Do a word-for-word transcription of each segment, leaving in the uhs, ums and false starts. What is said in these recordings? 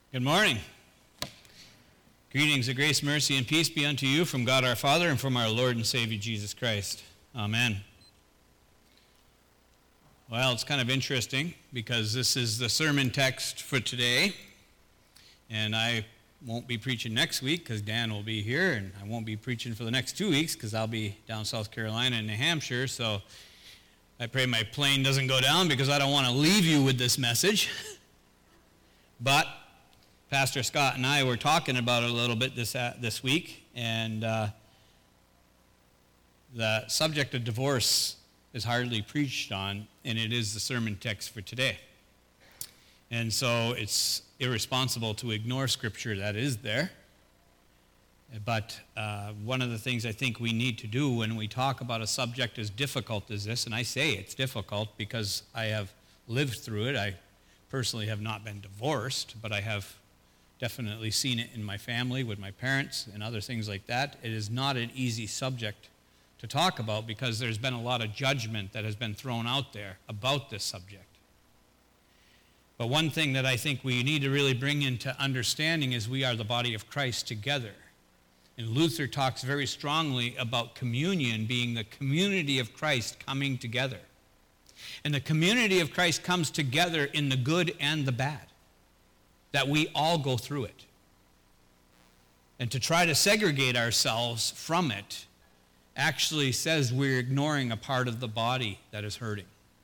Good morning. Greetings of grace, mercy, and peace be unto you from God our Father and from our Lord and Savior Jesus Christ. Amen. Well, it's kind of interesting because this is the sermon text for today, and I won't be preaching next week because Dan will be here, and I won't be preaching for the next two weeks because I'll be down South Carolina and New Hampshire, so I pray my plane doesn't go down because I don't want to leave you with this message. But Pastor Scott and I were talking about it a little bit this uh, this week, and uh, the subject of divorce is hardly preached on, and it is the sermon text for today. And so it's irresponsible to ignore Scripture that is there. But uh, one of the things I think we need to do when we talk about a subject as difficult as this, and I say it's difficult because I have lived through it. I personally have not been divorced, but I have definitely seen it in my family with my parents and other things like that. It is not an easy subject to talk about because there's been a lot of judgment that has been thrown out there about this subject. But one thing that I think we need to really bring into understanding is we are the body of Christ together. And Luther talks very strongly about communion being the community of Christ coming together. And the community of Christ comes together in the good and the bad, that we all go through it. And to try to segregate ourselves from it actually says we're ignoring a part of the body that is hurting.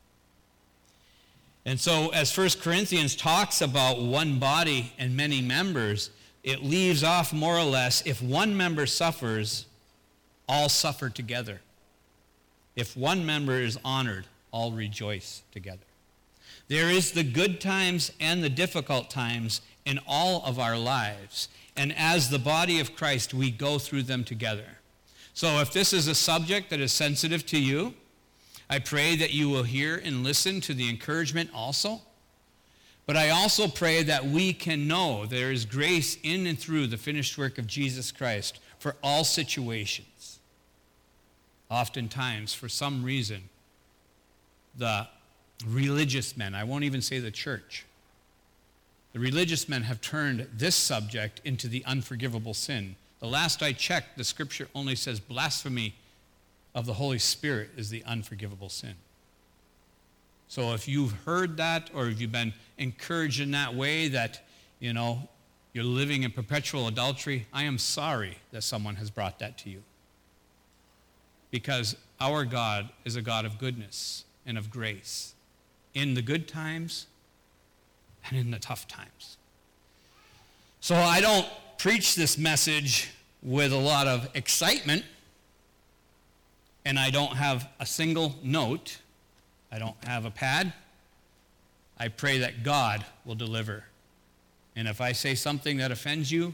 And so as First Corinthians talks about one body and many members, it leaves off more or less, if one member suffers, all suffer together. If one member is honored, all rejoice together. There is the good times and the difficult times in all of our lives. And as the body of Christ, we go through them together. So if this is a subject that is sensitive to you, I pray that you will hear and listen to the encouragement also. But I also pray that we can know there is grace in and through the finished work of Jesus Christ for all situations. Oftentimes, for some reason, the religious men, I won't even say the church, the religious men have turned this subject into the unforgivable sin. The last I checked, the Scripture only says blasphemy of the Holy Spirit is the unforgivable sin. So if you've heard that, or if you've been encouraged in that way that, you know, you're living in perpetual adultery, I am sorry that someone has brought that to you. Because our God is a God of goodness and of grace in the good times and in the tough times. So I don't preach this message with a lot of excitement, and I don't have a single note. I don't have a pad. I pray that God will deliver. And if I say something that offends you,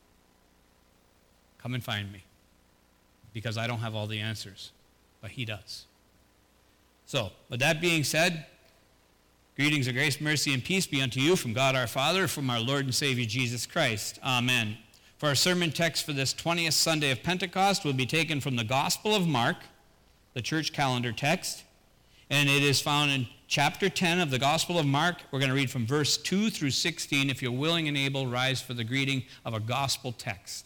come and find me, because I don't have all the answers, but He does. So, with that being said, greetings of grace, mercy, and peace be unto you from God our Father, from our Lord and Savior Jesus Christ. Amen. For our sermon text for this twentieth Sunday of Pentecost will be taken from the Gospel of Mark, the church calendar text, and it is found in chapter ten of the Gospel of Mark. We're going to read from verse two through sixteen. If you're willing and able, rise for the greeting of a gospel text.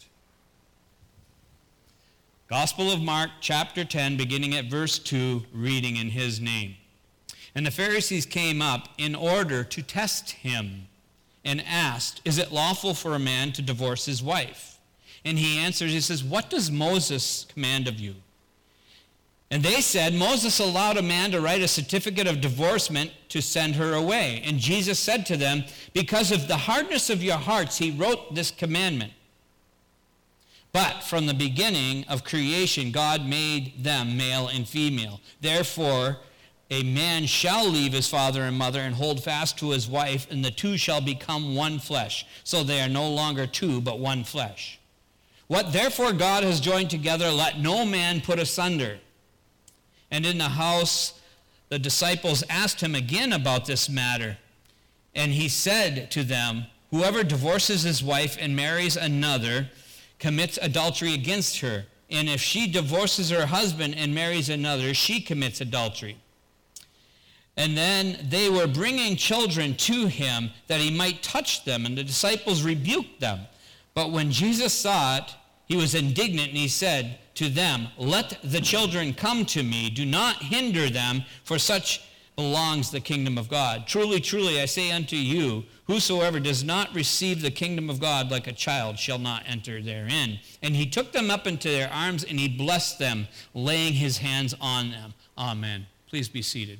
Gospel of Mark, chapter ten, beginning at verse two, reading in His name. And the Pharisees came up in order to test Him, and asked, "Is it lawful for a man to divorce his wife?" And He answers, He says, "What does Moses command of you?" And they said, "Moses allowed a man to write a certificate of divorcement to send her away." And Jesus said to them, "Because of the hardness of your hearts, He wrote this commandment. But from the beginning of creation, God made them male and female. Therefore, a man shall leave his father and mother and hold fast to his wife, and the two shall become one flesh. So they are no longer two, but one flesh. What therefore God has joined together, let no man put asunder." And in the house, the disciples asked Him again about this matter. And He said to them, "Whoever divorces his wife and marries another commits adultery against her. And if she divorces her husband and marries another, she commits adultery. And then they were bringing children to him that he might touch them, and the disciples rebuked them. But when Jesus saw it, he was indignant, and he said to them, "Let the children come to me. Do not hinder them, for such belongs the kingdom of God. Truly, truly, I say unto you, whosoever does not receive the kingdom of God like a child shall not enter therein." And he took them up into their arms, and he blessed them, laying his hands on them. Amen. Please be seated.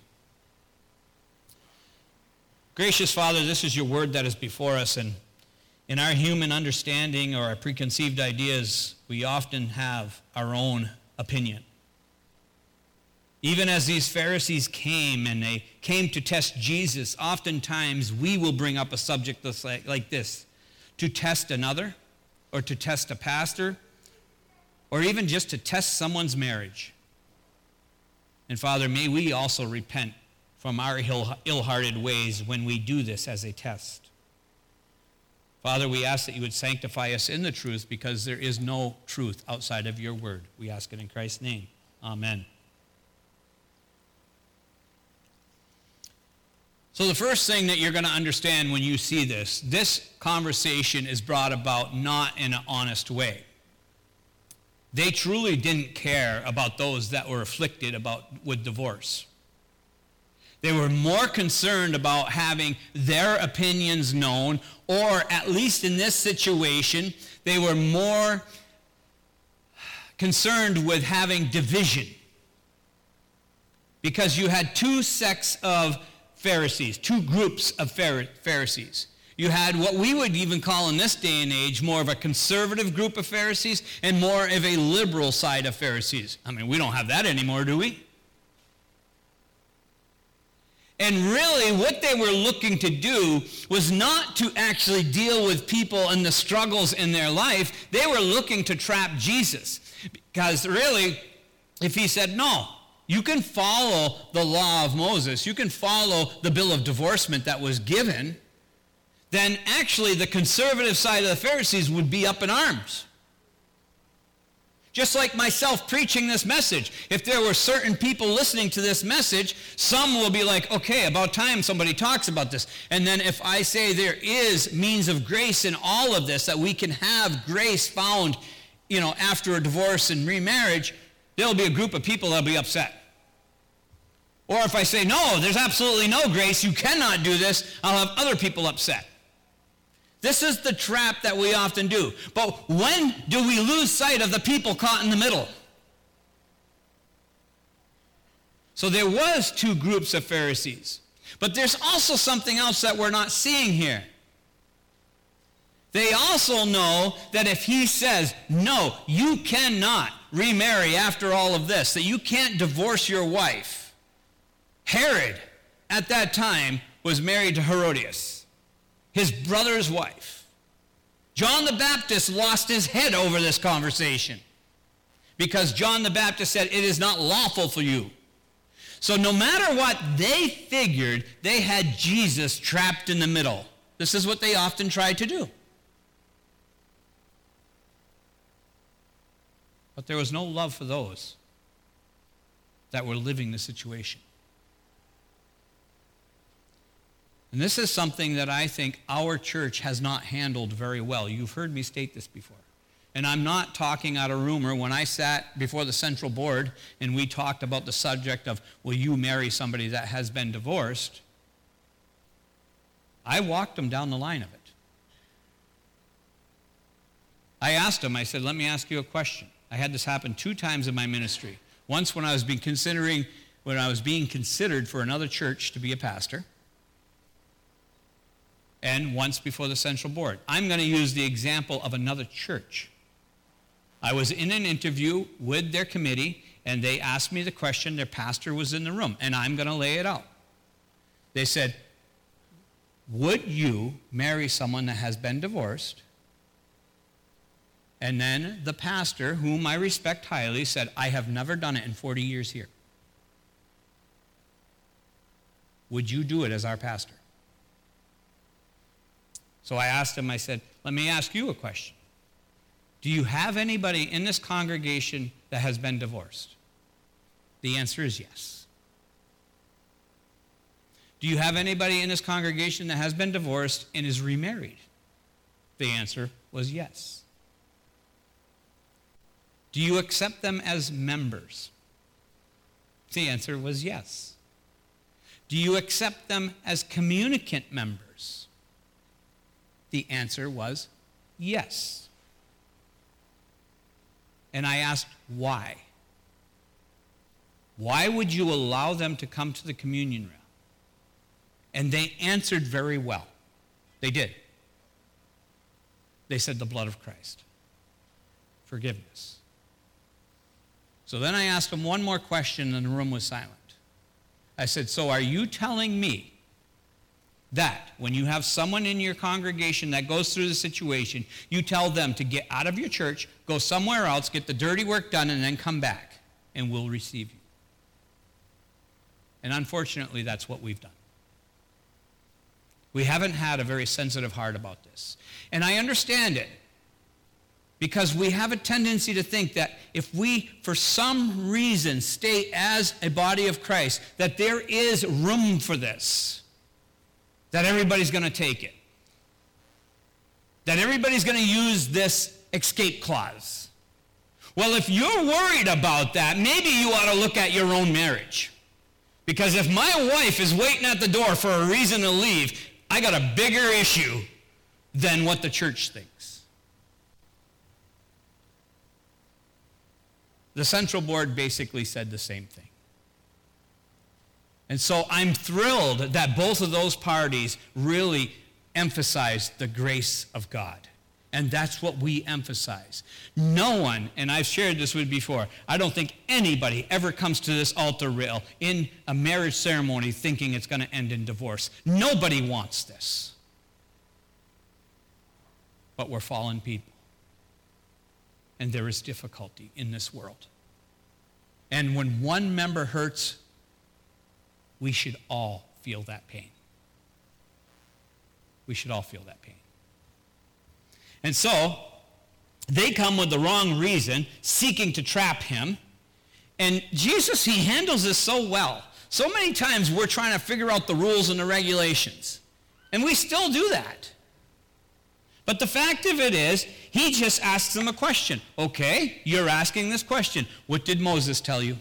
Gracious Father, this is your word that is before us, and in our human understanding or our preconceived ideas, we often have our own opinion. Even as these Pharisees came and they came to test Jesus, oftentimes we will bring up a subject that's like, like this, to test another, or to test a pastor, or even just to test someone's marriage. And Father, may we also repent from our ill-hearted ways when we do this as a test. Father, we ask that you would sanctify us in the truth, because there is no truth outside of your word. We ask it in Christ's name. Amen. So the first thing that you're going to understand when you see this, this conversation is brought about not in an honest way. They truly didn't care about those that were afflicted about with divorce. They were more concerned about having their opinions known, or at least in this situation, they were more concerned with having division. Because you had two sects of Pharisees, two groups of Pharisees. You had what we would even call in this day and age more of a conservative group of Pharisees and more of a liberal side of Pharisees. I mean, we don't have that anymore, do we? And really, what they were looking to do was not to actually deal with people and the struggles in their life. They were looking to trap Jesus. Because really, if he said, no, you can follow the law of Moses, you can follow the bill of divorcement that was given, then actually the conservative side of the Pharisees would be up in arms. Just like myself preaching this message. If there were certain people listening to this message, some will be like, okay, about time somebody talks about this. And then if I say there is means of grace in all of this, that we can have grace found, you know, after a divorce and remarriage, there'll be a group of people that'll be upset. Or if I say, no, there's absolutely no grace, you cannot do this, I'll have other people upset. This is the trap that we often do. But when do we lose sight of the people caught in the middle? So there was two groups of Pharisees. But there's also something else that we're not seeing here. They also know that if he says, no, you cannot remarry after all of this, that you can't divorce your wife. Herod, at that time, was married to Herodias, his brother's wife. John the Baptist lost his head over this conversation because John the Baptist said, it is not lawful for you. So no matter what, they figured they had Jesus trapped in the middle. This is what they often try to do. But there was no love for those that were living the situation. And this is something that I think our church has not handled very well. You've heard me state this before. And I'm not talking out of rumor. When I sat before the central board and we talked about the subject of, will you marry somebody that has been divorced? I walked them down the line of it. I asked them, I said, let me ask you a question. I had this happen two times in my ministry. Once when I was being considering, when I was being considered for another church to be a pastor, and once before the central board. I'm going to use the example of another church. I was in an interview with their committee, and they asked me the question. Their pastor was in the room, and I'm going to lay it out. They said, would you marry someone that has been divorced? And then the pastor, whom I respect highly, said, I have never done it in forty years here. Would you do it as our pastor? So I asked him, I said, let me ask you a question. Do you have anybody in this congregation that has been divorced? The answer is yes. Do you have anybody in this congregation that has been divorced and is remarried? The answer was yes. Do you accept them as members? The answer was yes. Do you accept them as communicant members? The answer was yes. And I asked, why? Why would you allow them to come to the communion rail? And they answered very well. They did. They said the blood of Christ. Forgiveness. So then I asked them one more question and the room was silent. I said, so are you telling me that when you have someone in your congregation that goes through the situation, you tell them to get out of your church, go somewhere else, get the dirty work done, and then come back, and we'll receive you? And unfortunately, that's what we've done. We haven't had a very sensitive heart about this. And I understand it, because we have a tendency to think that if we, for some reason, stay as a body of Christ, that there is room for this, that everybody's going to take it, that everybody's going to use this escape clause. Well, if you're worried about that, maybe you ought to look at your own marriage. Because if my wife is waiting at the door for a reason to leave, I got a bigger issue than what the church thinks. The Central Board basically said the same thing. And so I'm thrilled that both of those parties really emphasized the grace of God. And that's what we emphasize. No one, and I've shared this with you before, I don't think anybody ever comes to this altar rail in a marriage ceremony thinking it's going to end in divorce. Nobody wants this. But we're fallen people. And there is difficulty in this world. And when one member hurts, we should all feel that pain. We should all feel that pain. And so, they come with the wrong reason, seeking to trap him. And Jesus, he handles this so well. So many times we're trying to figure out the rules and the regulations. And we still do that. But the fact of it is, he just asks them a question. Okay, you're asking this question. What did Moses tell you?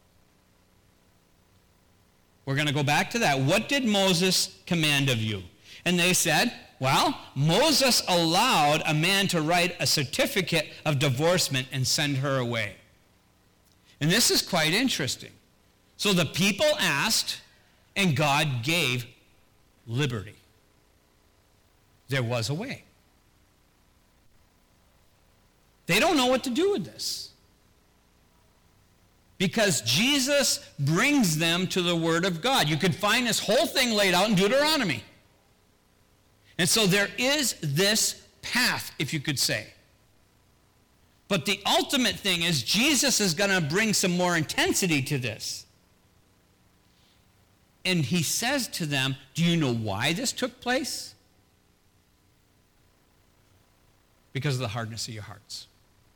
We're going to go back to that. What did Moses command of you? And they said, well, Moses allowed a man to write a certificate of divorcement and send her away. And this is quite interesting. So the people asked, and God gave liberty. There was a way. They don't know what to do with this, because Jesus brings them to the Word of God. You could find this whole thing laid out in Deuteronomy. And so there is this path, if you could say. But the ultimate thing is Jesus is going to bring some more intensity to this. And he says to them, do you know why this took place? Because of the hardness of your hearts.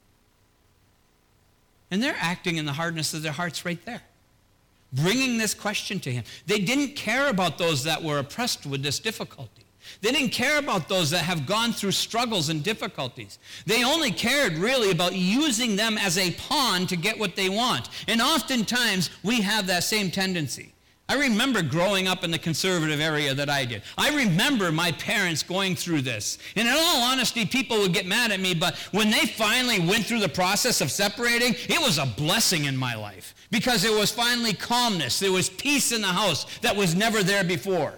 And they're acting in the hardness of their hearts right there, bringing this question to him. They didn't care about those that were oppressed with this difficulty. They didn't care about those that have gone through struggles and difficulties. They only cared really about using them as a pawn to get what they want. And oftentimes, we have that same tendency. I remember growing up in the conservative area that I did. I remember my parents going through this. And in all honesty, people would get mad at me, but when they finally went through the process of separating, it was a blessing in my life, because it was finally calmness. There was peace in the house that was never there before.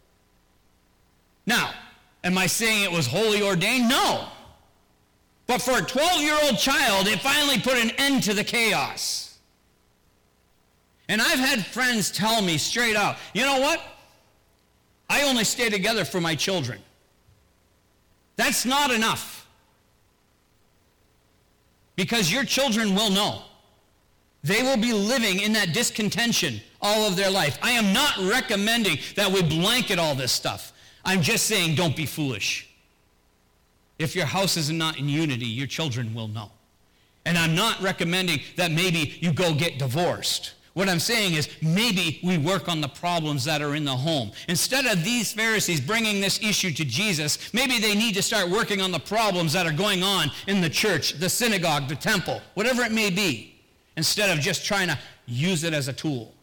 Now, am I saying it was wholly ordained? No. But for a twelve-year-old child, it finally put an end to the chaos. And I've had friends tell me straight out, you know what? I only stay together for my children. That's not enough. Because your children will know. They will be living in that discontention all of their life. I am not recommending that we blanket all this stuff. I'm just saying, don't be foolish. If your house is not in unity, your children will know. And I'm not recommending that maybe you go get divorced. What I'm saying is maybe we work on the problems that are in the home. Instead of these Pharisees bringing this issue to Jesus, maybe they need to start working on the problems that are going on in the church, the synagogue, the temple, whatever it may be, instead of just trying to use it as a tool.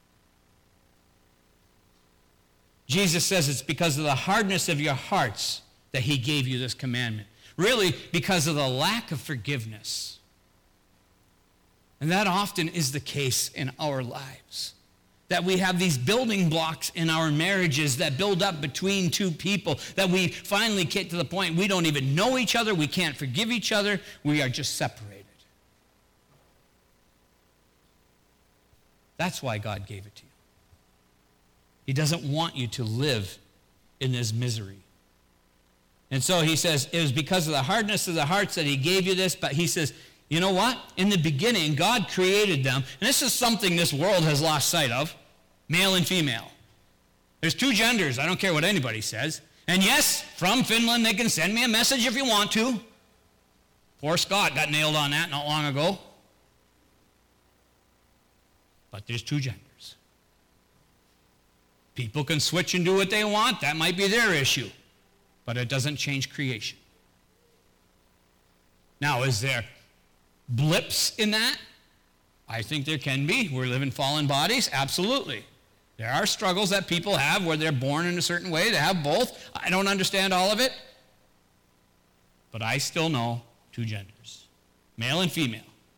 Jesus says it's because of the hardness of your hearts that he gave you this commandment. Really, because of the lack of forgiveness. And that often is the case in our lives. That we have these building blocks in our marriages that build up between two people, that we finally get to the point we don't even know each other, we can't forgive each other, we are just separated. That's why God gave it to you. He doesn't want you to live in this misery. And so he says, it was because of the hardness of the hearts that he gave you this, but he says, you know what? In the beginning, God created them, and this is something this world has lost sight of, male and female. There's two genders, I don't care what anybody says. And yes, from Finland, they can send me a message if you want to. Poor Scott got nailed on that not long ago. But there's two genders. People can switch and do what they want. That might be their issue. But it doesn't change creation. Now, is there blips in that? I think there can be. We live in fallen bodies. Absolutely. There are struggles that people have where they're born in a certain way. They have both. I don't understand all of it. But I still know two genders, male and female.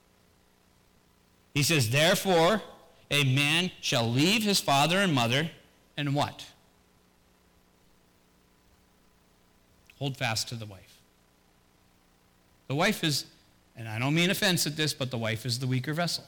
He says, therefore, a man shall leave his father and mother, and what? Hold fast to the wife. The wife is, and I don't mean offense at this, but the wife is the weaker vessel.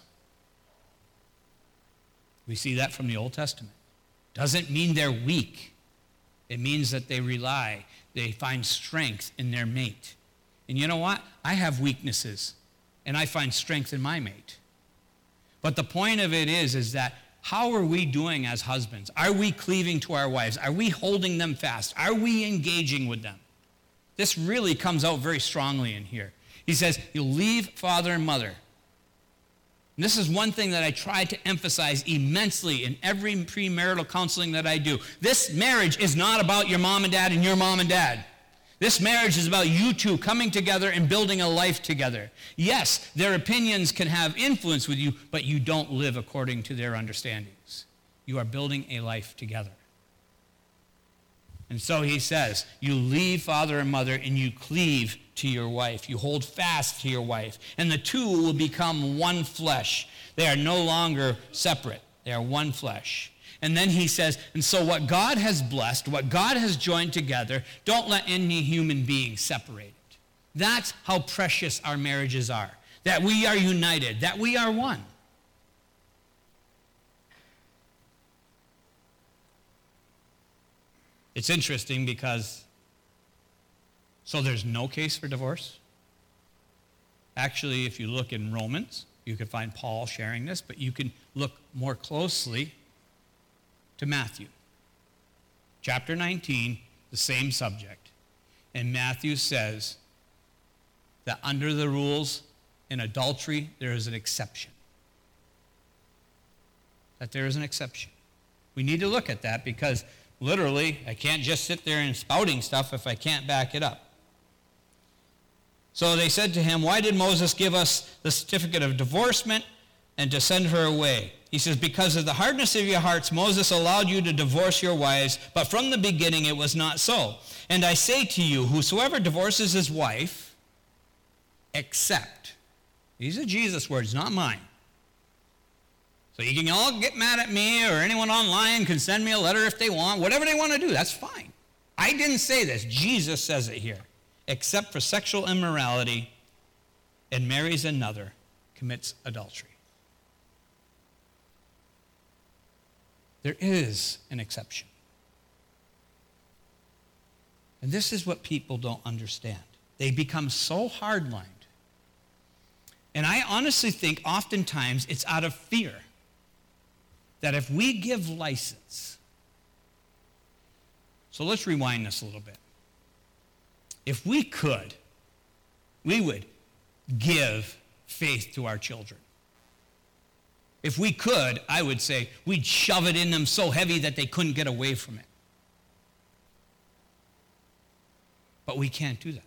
We see that from the Old Testament. Doesn't mean they're weak. It means that they rely, they find strength in their mate. And you know what? I have weaknesses, and I find strength in my mate. But the point of it is, is that how are we doing as husbands? Are we cleaving to our wives? Are we holding them fast? Are we engaging with them? This really comes out very strongly in here. He says, you'll leave father and mother. And this is one thing that I try to emphasize immensely in every premarital counseling that I do. This marriage is not about your mom and dad and your mom and dad. This marriage is about you two coming together and building a life together. Yes, their opinions can have influence with you, but you don't live according to their understandings. You are building a life together. And so he says, you leave father and mother and you cleave to your wife. You hold fast to your wife. And the two will become one flesh. They are no longer separate. They are one flesh. And then he says, and so what God has blessed, what God has joined together, don't let any human being separate it. That's how precious our marriages are. That we are united, that we are one. It's interesting because, so there's no case for divorce? Actually, if you look in Romans, you could find Paul sharing this, but you can look more closely to Matthew. Chapter nineteen, the same subject. And Matthew says that under the rules in adultery, there is an exception. That there is an exception. We need to look at that because literally, I can't just sit there and spouting stuff if I can't back it up. So they said to him, why did Moses give us the certificate of divorcement and to send her away? He says, because of the hardness of your hearts, Moses allowed you to divorce your wives, but from the beginning it was not so. And I say to you, whosoever divorces his wife, except, these are Jesus' words, not mine. So you can all get mad at me, or anyone online can send me a letter if they want, whatever they want to do, that's fine. I didn't say this, Jesus says it here. Except for sexual immorality and marries another, commits adultery. There is an exception. And this is what people don't understand. They become so hard-lined. And I honestly think oftentimes it's out of fear that if we give license, so let's rewind this a little bit. If we could, we would give faith to our children. If we could, I would say, we'd shove it in them so heavy that they couldn't get away from it. But we can't do that.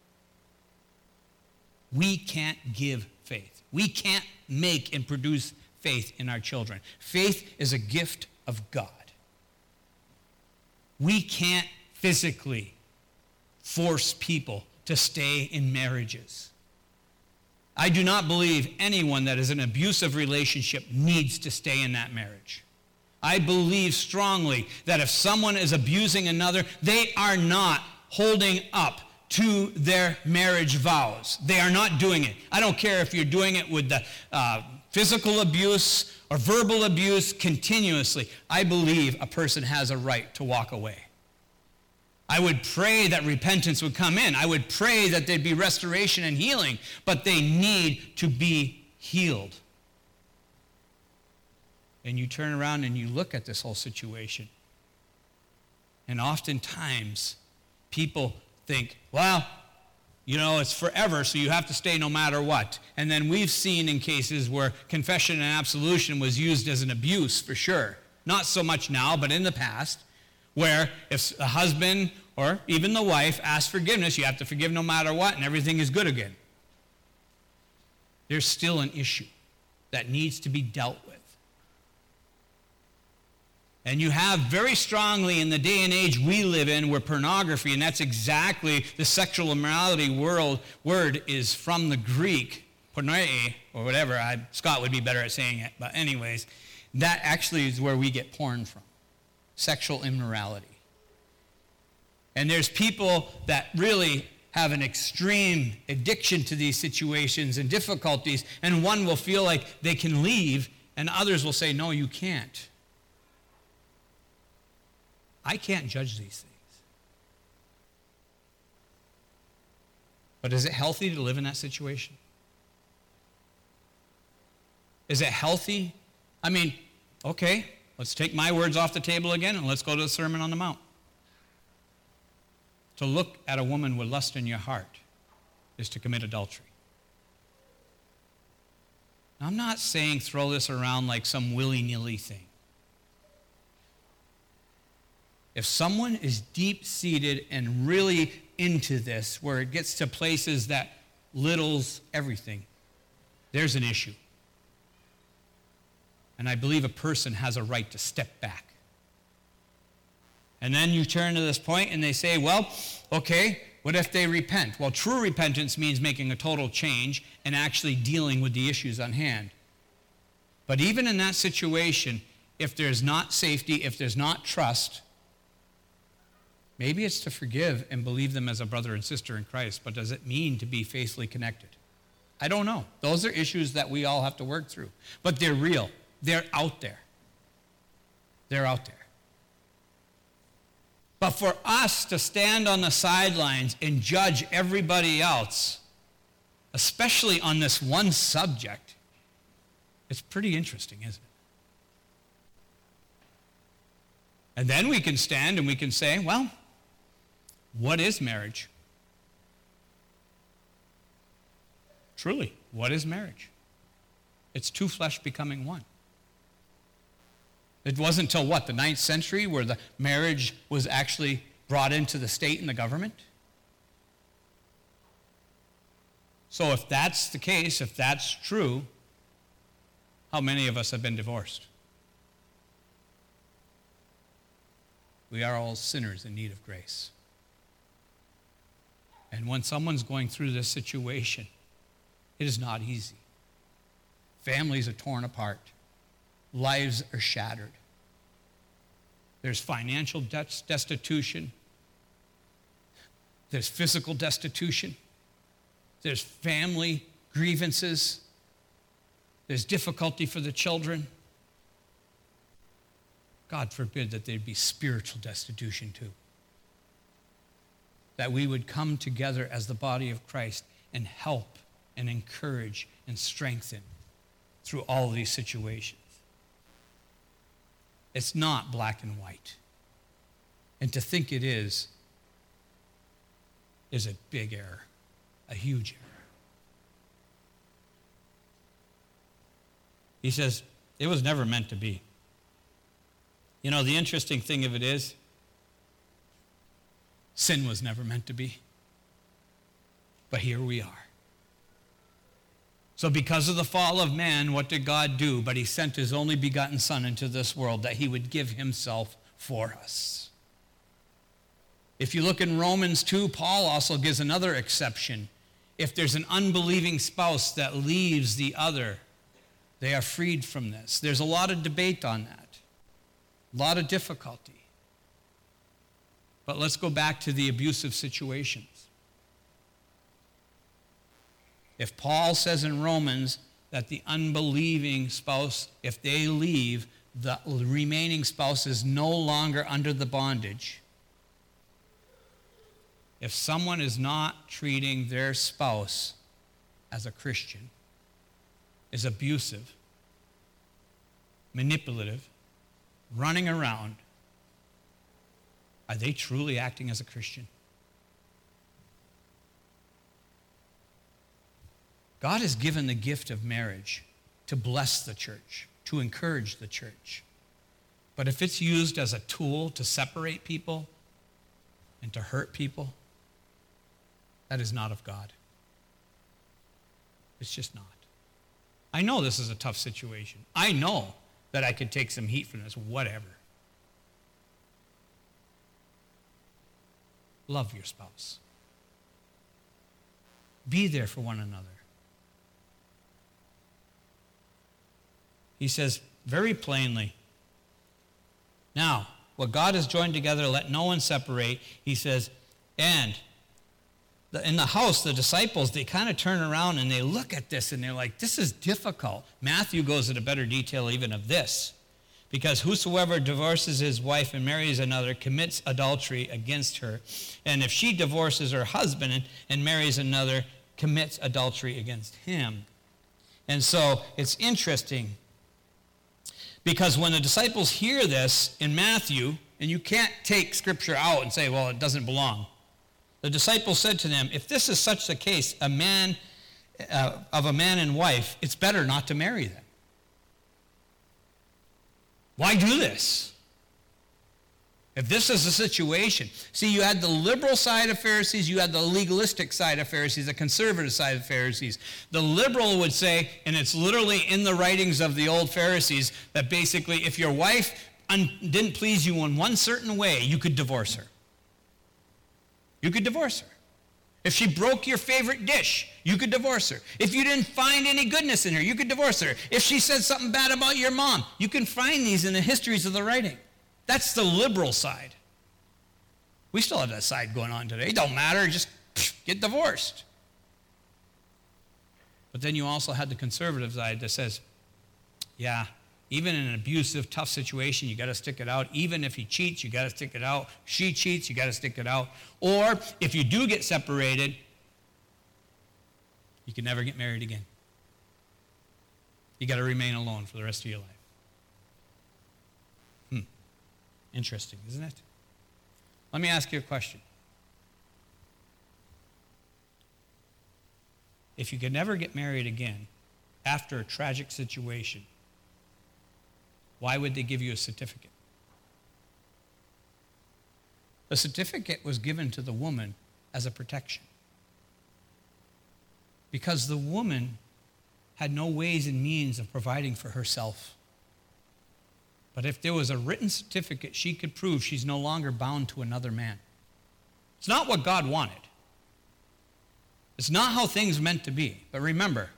We can't give faith. We can't make and produce faith in our children. Faith is a gift of God. We can't physically force people to stay in marriages. I do not believe anyone that is in an abusive relationship needs to stay in that marriage. I believe strongly that if someone is abusing another, they are not holding up to their marriage vows. They are not doing it. I don't care if you're doing it with the uh, physical abuse or verbal abuse continuously. I believe a person has a right to walk away. I would pray that repentance would come in. I would pray that there'd be restoration and healing, but they need to be healed. And you turn around and you look at this whole situation, and oftentimes people think, well, you know, it's forever, so you have to stay no matter what. And then we've seen in cases where confession and absolution was used as an abuse, for sure. Not so much now, but in the past, where if the husband or even the wife asks forgiveness, you have to forgive no matter what, and everything is good again. There's still an issue that needs to be dealt with. And you have very strongly in the day and age we live in where pornography, and that's exactly the sexual immorality world, word is from the Greek, porneia, or whatever. I, Scott would be better at saying it. But anyways, that actually is where we get porn from, sexual immorality. And there's people that really have an extreme addiction to these situations and difficulties, and one will feel like they can leave, and others will say, no, you can't. I can't judge these things. But is it healthy to live in that situation? Is it healthy? I mean, okay, let's take my words off the table again and let's go to the Sermon on the Mount. To look at a woman with lust in your heart is to commit adultery. Now, I'm not saying throw this around like some willy-nilly thing. If someone is deep-seated and really into this, where it gets to places that littles everything, there's an issue. And I believe a person has a right to step back. And then you turn to this point and they say, well, okay, what if they repent? Well, true repentance means making a total change and actually dealing with the issues on hand. But even in that situation, if there's not safety, if there's not trust, maybe it's to forgive and believe them as a brother and sister in Christ, but does it mean to be faithfully connected? I don't know. Those are issues that we all have to work through. But they're real. They're out there. They're out there. But for us to stand on the sidelines and judge everybody else, especially on this one subject, it's pretty interesting, isn't it? And then we can stand and we can say, well, what is marriage? Truly, what is marriage? It's two flesh becoming one. It wasn't until what, the ninth century, where the marriage was actually brought into the state and the government? So if that's the case, if that's true, how many of us have been divorced? We are all sinners in need of grace. And when someone's going through this situation, it is not easy. Families are torn apart. Lives are shattered. There's financial destitution. There's physical destitution. There's family grievances. There's difficulty for the children. God forbid that there'd be spiritual destitution too. That we would come together as the body of Christ and help and encourage and strengthen through all of these situations. It's not black and white. And to think it is, is a big error, a huge error. He says, It was never meant to be. You know, the interesting thing of it is, sin was never meant to be. But here we are. So because of the fall of man, what did God do? But he sent his only begotten Son into this world that he would give himself for us. If you look in Romans two, Paul also gives another exception. If there's an unbelieving spouse that leaves the other, they are freed from this. There's a lot of debate on that, a lot of difficulty. But let's go back to the abusive situations. If Paul says in Romans that the unbelieving spouse, if they leave, the remaining spouse is no longer under the bondage. If someone is not treating their spouse as a Christian, is abusive, manipulative, running around, are they truly acting as a Christian? God has given the gift of marriage to bless the church, to encourage the church. But if it's used as a tool to separate people and to hurt people, that is not of God. It's just not. I know this is a tough situation. I know that I could take some heat from this, whatever. Love your spouse. Be there for one another. He says very plainly, now, what God has joined together, let no one separate. He says, and the, in the house, the disciples, they kind of turn around and they look at this and they're like, this is difficult. Matthew goes into better detail even of this. Because whosoever divorces his wife and marries another commits adultery against her. And if she divorces her husband and, and marries another, commits adultery against him. And so it's interesting. Because when the disciples hear this in Matthew, and you can't take Scripture out and say, well, it doesn't belong. The disciples said to them, if this is such the case, a man uh, of a man and wife, it's better not to marry them. Why do this? If this is the situation. See, you had the liberal side of Pharisees, you had the legalistic side of Pharisees, the conservative side of Pharisees. The liberal would say, and it's literally in the writings of the old Pharisees, that basically if your wife un- didn't please you in one certain way, you could divorce her. You could divorce her. If she broke your favorite dish, you could divorce her. If you didn't find any goodness in her, you could divorce her. If she said something bad about your mom, you can find these in the histories of the writing. That's the liberal side. We still have that side going on today. It don't matter, just get divorced. But then you also had the conservative side that says, yeah, even in an abusive, tough situation, you got to stick it out. Even if he cheats, you got to stick it out. She cheats, you got to stick it out. Or if you do get separated, you can never get married again. You got to remain alone for the rest of your life. Hmm. Interesting, isn't it? Let me ask you a question. If you could never get married again after a tragic situation, why would they give you a certificate? The certificate was given to the woman as a protection. Because the woman had no ways and means of providing for herself. But if there was a written certificate, she could prove she's no longer bound to another man. It's not what God wanted. It's not how things meant to be. But remember,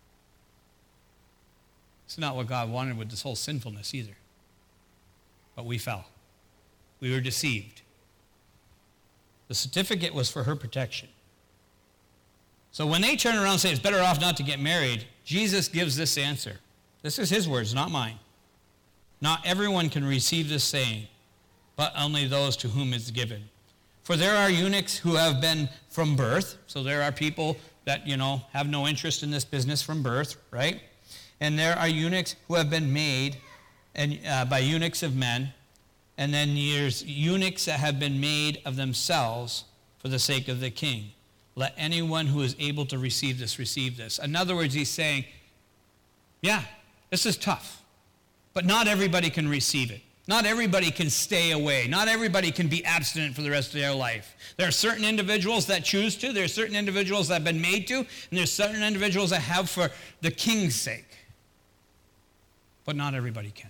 it's not what God wanted with this whole sinfulness either. But we fell. We were deceived. The certificate was for her protection. So when they turn around and say it's better off not to get married, Jesus gives this answer. This is his words, not mine. Not everyone can receive this saying, but only those to whom it's given. For there are eunuchs who have been from birth. So there are people that, you know, have no interest in this business from birth, right? And there are eunuchs who have been made and uh, by eunuchs of men. And then there's eunuchs that have been made of themselves for the sake of the king. Let anyone who is able to receive this, receive this. In other words, he's saying, yeah, this is tough. But not everybody can receive it. Not everybody can stay away. Not everybody can be abstinent for the rest of their life. There are certain individuals that choose to. There are certain individuals that have been made to. And there's certain individuals that have for the king's sake. But not everybody can.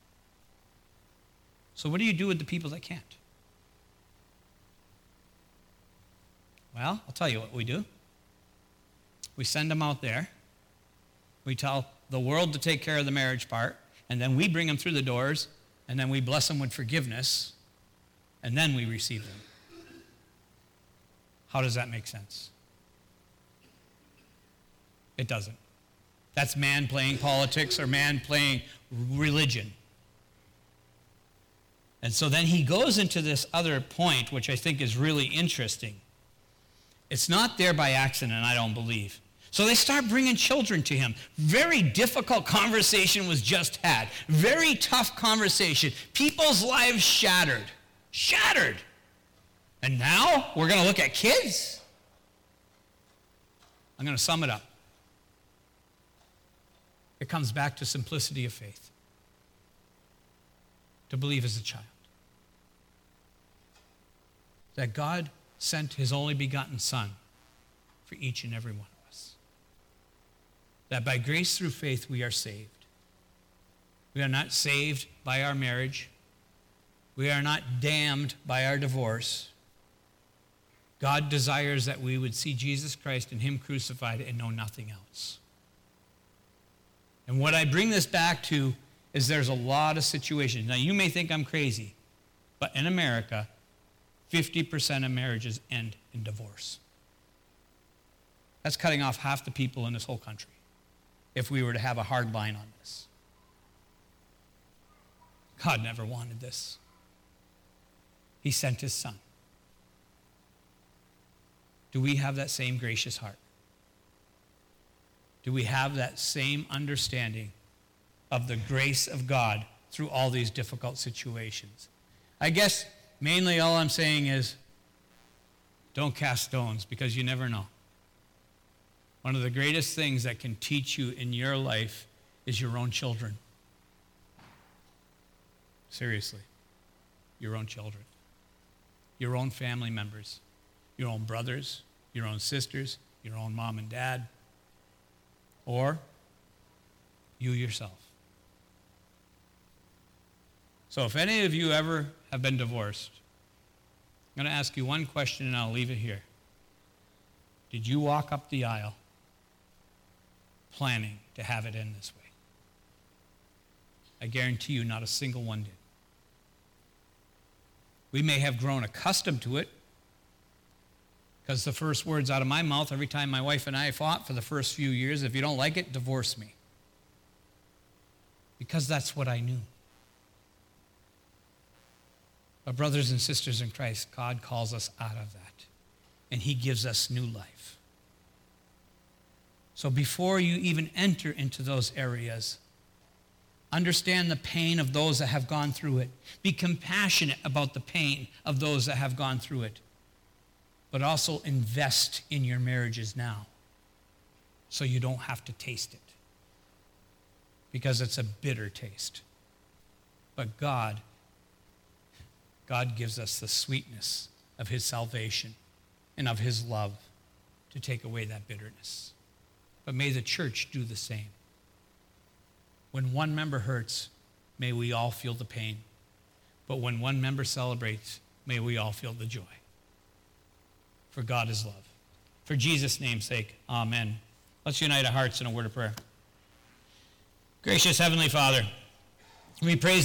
So what do you do with the people that can't? Well, I'll tell you what we do. We send them out there. We tell the world to take care of the marriage part. And then we bring them through the doors. And then we bless them with forgiveness, and then we receive them. How does that make sense? It doesn't. That's man playing politics or man playing religion. And so then he goes into this other point, which I think is really interesting. It's not there by accident, I don't believe. So they start bringing children to him. Very difficult conversation was just had. Very tough conversation. People's lives shattered. Shattered. And now we're going to look at kids? I'm going to sum it up. It comes back to simplicity of faith. To believe as a child. That God sent his only begotten Son for each and every one. That by grace through faith we are saved. We are not saved by our marriage. We are not damned by our divorce. God desires that we would see Jesus Christ and him crucified and know nothing else. And what I bring this back to is there's a lot of situations. Now you may think I'm crazy, but in America, fifty percent of marriages end in divorce. That's cutting off half the people in this whole country. If we were to have a hard line on this. God never wanted this. He sent his Son. Do we have that same gracious heart? Do we have that same understanding of the grace of God through all these difficult situations? I guess mainly all I'm saying is don't cast stones because you never know. One of the greatest things that can teach you in your life is your own children. Seriously, your own children. Your own family members. Your own brothers, your own sisters, your own mom and dad. Or you yourself. So if any of you ever have been divorced, I'm going to ask you one question and I'll leave it here. Did you walk up the aisle planning to have it end this way? I guarantee you not a single one did. We may have grown accustomed to it because the first words out of my mouth every time my wife and I fought for the first few years, if you don't like it, divorce me. Because that's what I knew. But brothers and sisters in Christ, God calls us out of that. And he gives us new life. So before you even enter into those areas, understand the pain of those that have gone through it. Be compassionate about the pain of those that have gone through it. But also invest in your marriages now so you don't have to taste it. Because it's a bitter taste. But God, God gives us the sweetness of his salvation and of his love to take away that bitterness. But may the church do the same. When one member hurts, may we all feel the pain. But when one member celebrates, may we all feel the joy. For God is love. For Jesus' name's sake, amen. Let's unite our hearts in a word of prayer. Gracious Heavenly Father, we praise